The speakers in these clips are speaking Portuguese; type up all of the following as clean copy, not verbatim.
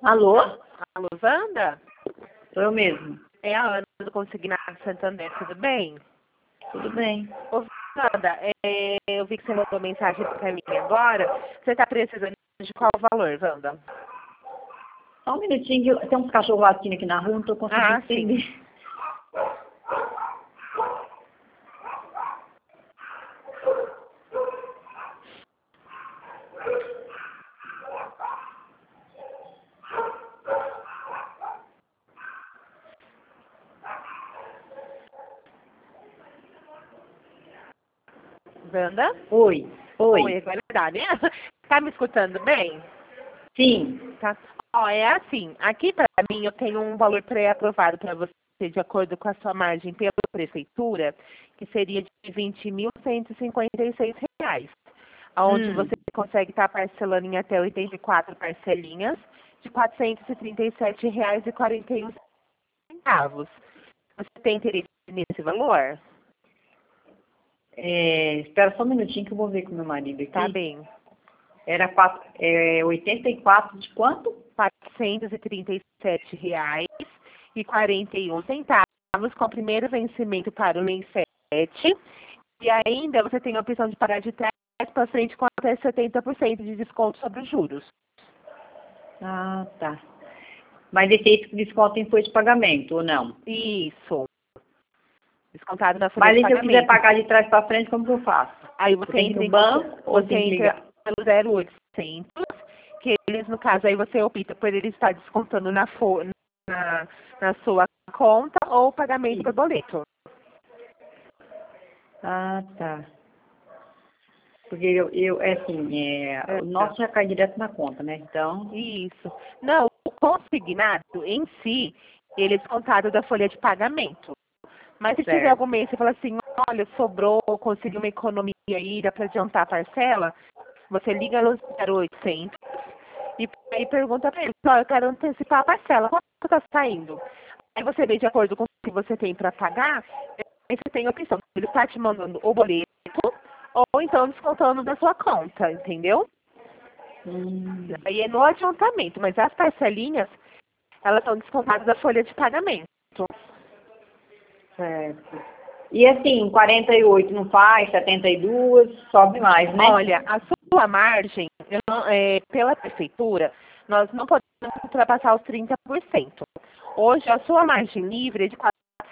Alô? Alô, Wanda? Sou eu mesmo. É a Ana do Consignado Santander, tudo bem? Tudo bem. Ô, Wanda, eu vi que você mandou mensagem pra mim agora. Você está precisando de qual valor, Wanda? Só um minutinho, tem uns cachorros latindo aqui na rua, não estou conseguindo entender. Sim. Wanda? Oi. Oi, agora dá, né? Tá me escutando bem? Sim. Tá. Ó, é assim, aqui pra mim eu tenho um valor pré-aprovado para você, de acordo com a sua margem pela prefeitura, que seria de R$ 20.156, onde você consegue estar parcelando em até 84 parcelinhas de R$ 437,41. Você tem interesse nesse valor? Espera só um minutinho que eu vou ver com meu marido aqui. Tá bem. Era 84 de quanto? R$ 437,41, com o primeiro vencimento para o mês 7. E ainda você tem a opção de pagar de trás para frente com até 70% de desconto sobre os juros. Ah, tá. Mas esse desconto em folha de pagamento, ou não? Isso. Descontado na folha Mas de e se eu pagamento. quiser pagar de trás para frente, como que eu faço? Aí Eu você tenho que entra ir no banco ou você tem que entra ligar? pelo 0800, que eles, no caso, aí você opta por ele estar descontando na sua conta ou pagamento por boleto. Ah, tá. Porque o nosso já cai direto na conta, né? Então, Isso. Não, o consignado em si, ele é descontado da folha de pagamento. Mas se tiver certo. algum mês, você fala assim, olha, sobrou, consegui uma economia aí, dá para adiantar a parcela, você liga no 0800 e aí pergunta para ele, olha, eu quero antecipar a parcela, quanto está saindo? Aí você vê de acordo com o que você tem para pagar, aí você tem a opção, ele está te mandando o boleto ou então descontando da sua conta, entendeu? Aí é no adiantamento, mas as parcelinhas, elas são descontadas da folha de pagamento. Certo. E assim, 48 não faz, 72, sobe mais, né? Olha, a sua margem, pela prefeitura, nós não podemos ultrapassar os 30%. Hoje, a sua margem livre é de R$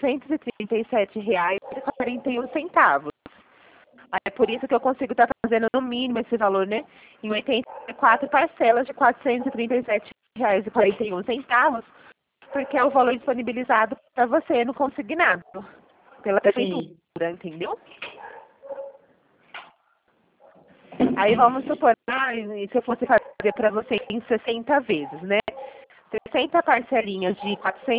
437,41. É por isso que eu consigo estar fazendo no mínimo esse valor, né? Em 84 parcelas de R$ 437,41, porque é o valor disponibilizado para você no consignado, pela prefeitura, entendeu? Aí vamos supor, se eu fosse fazer para você em 60 vezes, né? 60 parcelinhas de R$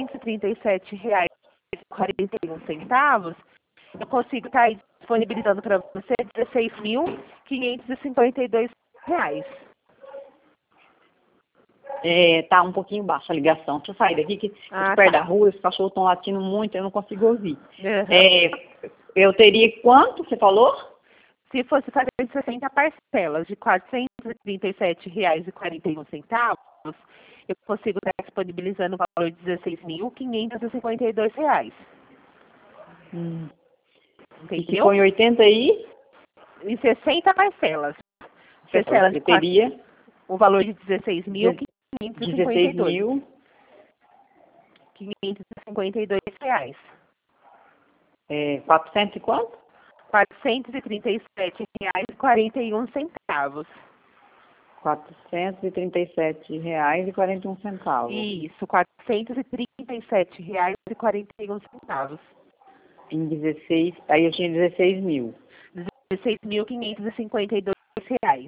437,41, eu consigo estar aí disponibilizando para você R$ 16.552. Tá um pouquinho baixa a ligação. Deixa eu sair daqui, que eu perto da rua, os cachorros estão latindo muito, eu não consigo ouvir. Eu teria quanto, você falou? Se fosse fazer 60 parcelas de R$ 437,41, eu consigo estar disponibilizando o valor de R$ 16.552. Entendeu? E se põe 80 aí? Em 60 parcelas. Eu teria o valor de R$ 16.552. 552. 400 e quanto? R$ 437,41. R$ 437,41. Isso, R$ 437,41. Em 16, aí eu tinha 16 mil. R$ 16.552,32.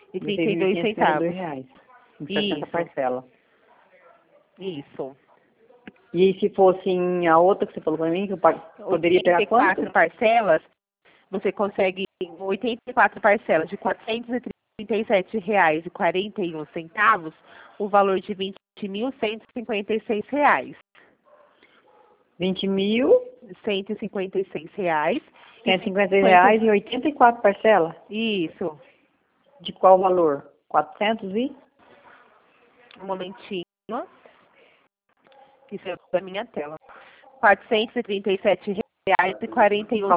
R$ 60 parcela. Isso. E se fosse a outra que você falou para mim, que eu poderia pegar quanto? 84 parcelas, você consegue 84 parcelas de R$ 437,41, o valor de R$ 20.156. R$ 20.156. R$156 e 84 parcelas? Isso. De qual valor? 400 e? Um momentinho. Isso é da minha tela. R$ 437,41.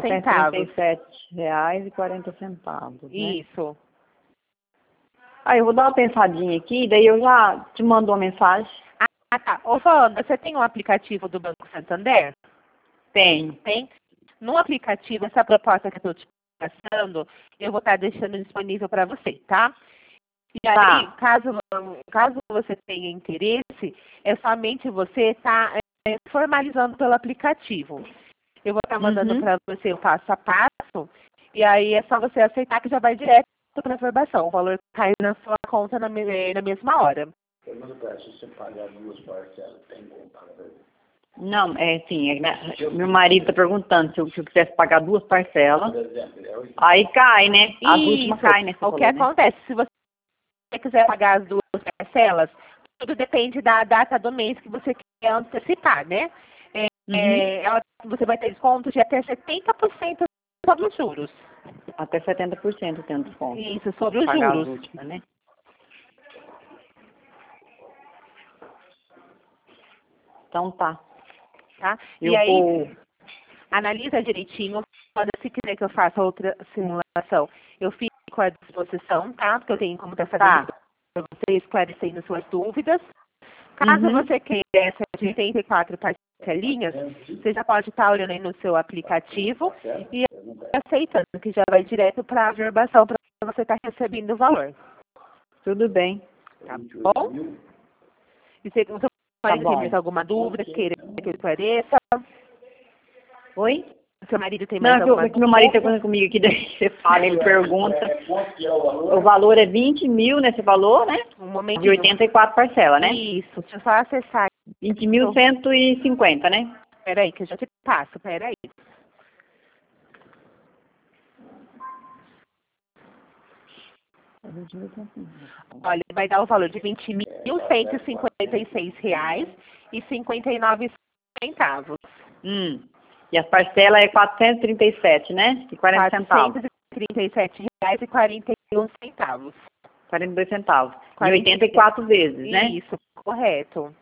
R$ 437,40, né? Isso. Aí eu vou dar uma pensadinha aqui, daí eu já te mando uma mensagem. Ah, tá. Ô, Wanda, você tem um aplicativo do Banco Santander? Tem. Tem? No aplicativo, essa proposta que eu estou te passando, eu vou estar deixando disponível para você, tá? E aí, caso você tenha interesse, é somente você estar formalizando pelo aplicativo. Eu vou estar mandando para você o passo a passo, e aí é só você aceitar que já vai direto para a aprovação. O valor cai na sua conta na mesma hora. Pergunta para se você pagar 2 parcelas, tem como pagar? Não, meu marido está perguntando se eu quisesse pagar 2 parcelas. Por exemplo, Aí cai, né? As últimas caem, né? O que acontece, se você quiser pagar as 2 parcelas, tudo depende da data do mês que você quer antecipar, né? Você vai ter desconto de até 70% sobre os juros. Até 70% tem desconto. Isso, sobre os pagar juros. As últimas, né? Então tá. E aí, analisa direitinho. Se quiser que eu faça outra simulação, eu fico à disposição, tá? Porque eu tenho como estar fazendo para você, esclarecendo suas dúvidas. Caso você queira essa de 84 parcelinhas, você já pode estar olhando aí no seu aplicativo e aceitando, que já vai direto para a averbação para você estar recebendo o valor. Tudo bem. Tá bom? E se você pode ter mais alguma dúvida, queira que eu esclareça? Oi? Seu marido tem mais alguma dúvida? Meu marido está falando comigo aqui, daí você fala, ele pergunta. O valor é 20 mil, né? Você falou, né? De 84 parcelas, né? Isso, deixa eu só acessar. 20.150, né? Peraí, que eu já te passo, peraí. Olha, vai dar o valor de R$ 20.156,59. E as parcelas é 437, né? E 40 centavos. R$ 437,41. 42 centavos. E 84 vezes, né? Isso, correto.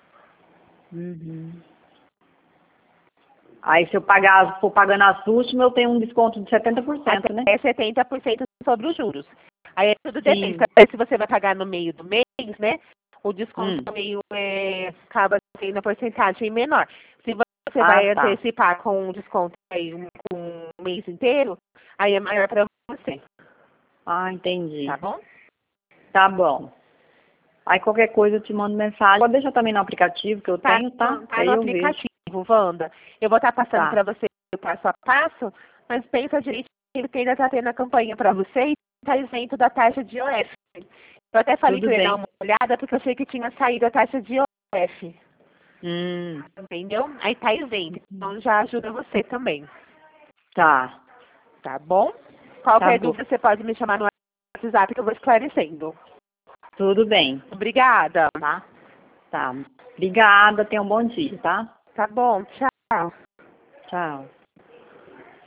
Aí se eu for pagando as últimas, eu tenho um desconto de 70%, né? É 70% sobre os juros. Aí tudo depende. Se você vai pagar no meio do mês, né? O desconto meio acaba sendo a porcentagem menor. Se você vai antecipar com um desconto aí um mês inteiro, aí é maior para você. Ah, entendi. Tá bom? Tá bom. Aí qualquer coisa eu te mando mensagem. Pode deixar também no aplicativo que eu tenho, tá? Tá no aplicativo, Wanda. Eu vou estar passando para você o passo a passo, mas pensa direitinho que ainda está tendo a campanha para você e está isento da taxa de IOF. Eu até falei que eu ia dar uma olhada porque eu achei que tinha saído a taxa de IOF. Entendeu? Aí tá isento. Então já ajuda você também. Tá. Tá bom? Qualquer dúvida você pode me chamar no WhatsApp que eu vou esclarecendo. Tudo bem. Obrigada. Tá. Obrigada. Tenha um bom dia, tá? Tá bom. Tchau. Tchau.